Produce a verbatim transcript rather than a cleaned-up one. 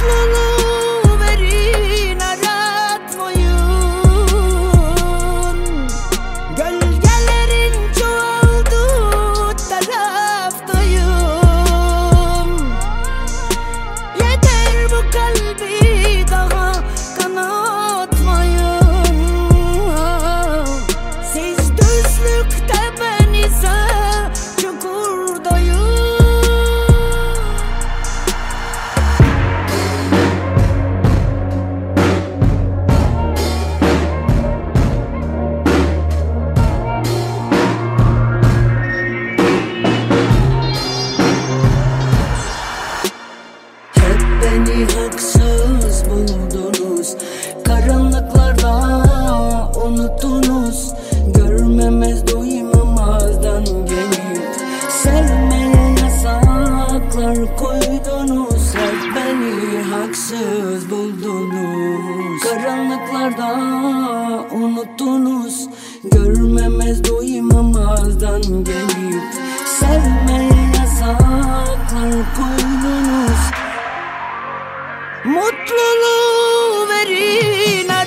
Mutluluğu verin, aratmayın. Gölgelerin çoğaldığı taraftayım. Yeter bu kalbi daha kanatmayın. Siz düzlükte, ben ise çukurdayım. Beni haksız buldunuz, karanlıklarda unuttunuz. Görmemez duymamazdan gelip sevmeye yasaklar koydunuz. Hep beni haksız buldunuz, karanlıklarda unuttunuz. Görmemez duymamazdan gelip sevmeye yasaklar koydunuz. Mutluluğu verin,